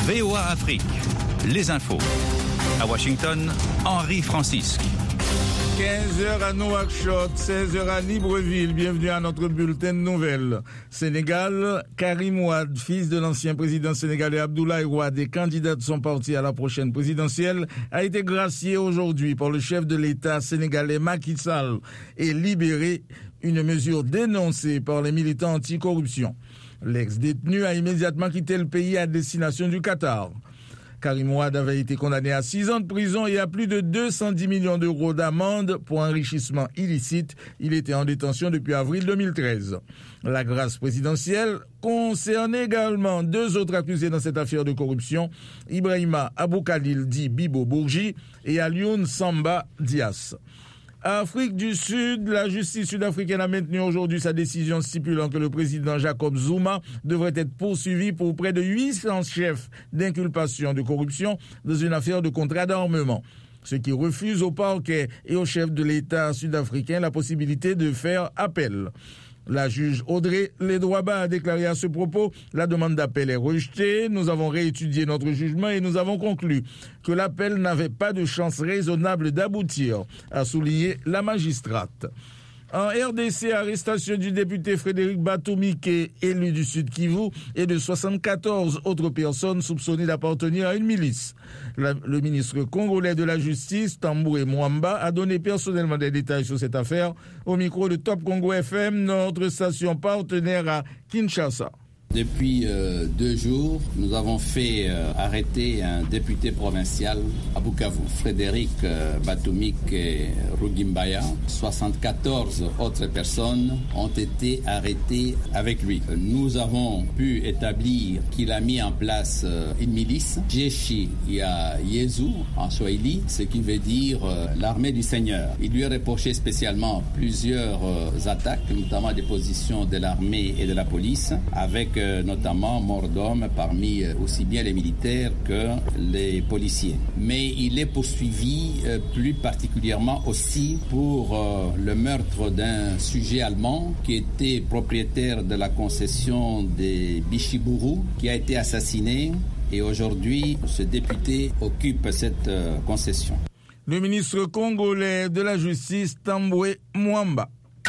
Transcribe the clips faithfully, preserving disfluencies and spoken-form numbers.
V O A Afrique, les infos. À Washington, Henri Francisque. quinze heures à Nouakchott, seize heures à Libreville. Bienvenue à notre bulletin de nouvelles. Sénégal, Karim Wade, fils de l'ancien président sénégalais Abdoulaye Wade et candidat de son parti à la prochaine présidentielle, a été gracié aujourd'hui par le chef de l'État sénégalais Macky Sall et libéré, une mesure dénoncée par les militants anti-corruption. L'ex-détenu a immédiatement quitté le pays à destination du Qatar. Karim Wade avait été condamné à six ans de prison et à plus de deux cent dix millions d'euros d'amende pour enrichissement illicite. Il était en détention depuis avril deux mille treize. La grâce présidentielle concerne également deux autres accusés dans cette affaire de corruption, Ibrahima Abou Khalil dit Bibo Bourgi et Alioune Samba Dias. Afrique du Sud, la justice sud-africaine a maintenu aujourd'hui sa décision stipulant que le président Jacob Zuma devrait être poursuivi pour près de huit cents chefs d'inculpation de corruption dans une affaire de contrat d'armement, ce qui refuse au parquet et au chef de l'État sud-africain la possibilité de faire appel. La juge Audrey Ledwaba a déclaré à ce propos « La demande d'appel est rejetée, nous avons réétudié notre jugement et nous avons conclu que l'appel n'avait pas de chance raisonnable d'aboutir », a souligné la magistrate. En R D C, arrestation du député Frédéric Batomike, élu du Sud Kivu, et de soixante-quatorze autres personnes soupçonnées d'appartenir à une milice. La, le ministre congolais de la Justice, Tamboué Mwamba, a donné personnellement des détails sur cette affaire au micro de Top Congo F M, notre station partenaire à Kinshasa. Depuis euh, deux jours, nous avons fait euh, arrêter un député provincial à Bukavu, Frédéric euh, Batomike Rugimbaya. soixante-quatorze autres personnes ont été arrêtées avec lui. Nous avons pu établir qu'il a mis en place euh, une milice, Jeshi ya Yezu en Swahili, ce qui veut dire euh, l'armée du Seigneur. Il lui a reproché spécialement plusieurs euh, attaques, notamment des positions de l'armée et de la police, avec euh, notamment mort d'hommes parmi aussi bien les militaires que les policiers. Mais il est poursuivi euh, plus particulièrement aussi pour euh, le meurtre d'un sujet allemand qui était propriétaire de la concession des Bichiburu, qui a été assassiné, et aujourd'hui ce député occupe cette euh, concession. Le ministre congolais de la Justice, Tamboué Mwamba.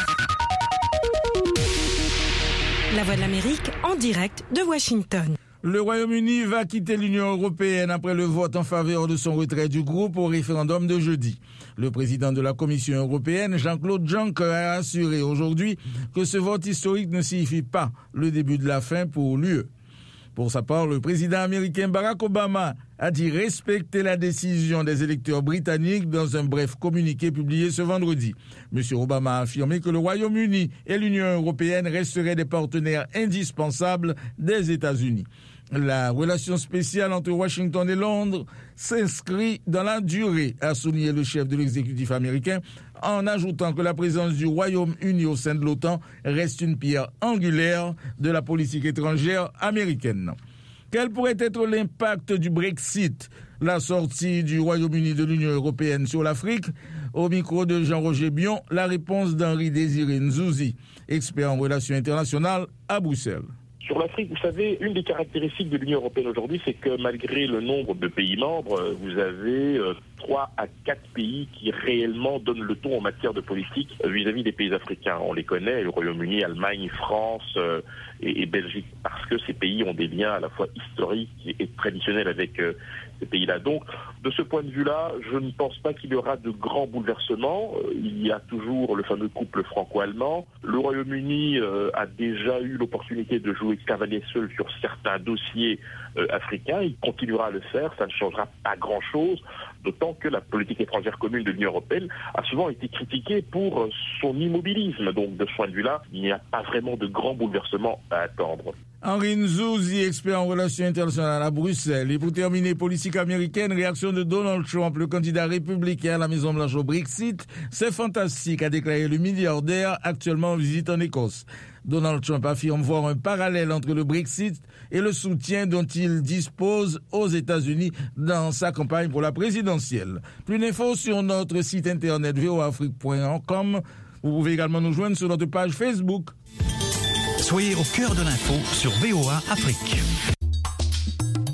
La Voix de l'Amérique en direct de Washington. Le Royaume-Uni va quitter l'Union européenne après le vote en faveur de son retrait du groupe au référendum de jeudi. Le président de la Commission européenne, Jean-Claude Juncker, a assuré aujourd'hui que ce vote historique ne signifie pas le début de la fin pour l'U E. Pour sa part, le président américain Barack Obama a dit respecter la décision des électeurs britanniques dans un bref communiqué publié ce vendredi. M. Obama a affirmé que le Royaume-Uni et l'Union européenne resteraient des partenaires indispensables des États-Unis. La relation spéciale entre Washington et Londres s'inscrit dans la durée, a souligné le chef de l'exécutif américain, en ajoutant que la présence du Royaume-Uni au sein de l'OTAN reste une pierre angulaire de la politique étrangère américaine. Quel pourrait être l'impact du Brexit, la sortie du Royaume-Uni de l'Union européenne sur l'Afrique? Au micro de Jean-Roger Bion, la réponse d'Henri Désiré Nzouzi, expert en relations internationales à Bruxelles. Sur l'Afrique, vous savez, une des caractéristiques de l'Union européenne aujourd'hui, c'est que malgré le nombre de pays membres, vous avez euh, trois à quatre pays qui réellement donnent le ton en matière de politique euh, vis-à-vis des pays africains. On les connaît, le Royaume-Uni, Allemagne, France euh, et, et Belgique, parce que ces pays ont des liens à la fois historiques et, et traditionnels avec euh, ces pays-là. Donc, de ce point de vue-là, je ne pense pas qu'il y aura de grands bouleversements. Euh, il y a toujours le fameux couple franco-allemand. Le Royaume-Uni euh, a déjà eu l'opportunité de jouer cavalier seul sur certains dossiers euh, africains. Il continuera à le faire. Ça ne changera pas grand-chose, d'autant que la politique étrangère commune de l'Union européenne a souvent été critiquée pour euh, son immobilisme. Donc, de ce point de vue-là, il n'y a pas vraiment de grands bouleversements à attendre. Henri Nzouzi, expert en relations internationales à Bruxelles. Et pour terminer, politique américaine, réaction de Donald Trump, le candidat républicain à la Maison-Blanche au Brexit. C'est fantastique, a déclaré le milliardaire actuellement en visite en Écosse. Donald Trump affirme voir un parallèle entre le Brexit et le soutien dont il dispose aux États-Unis dans sa campagne pour la présidentielle. Plus d'infos sur notre site internet v o a afrique point com. Vous pouvez également nous joindre sur notre page Facebook. Soyez au cœur de l'info sur V O A Afrique.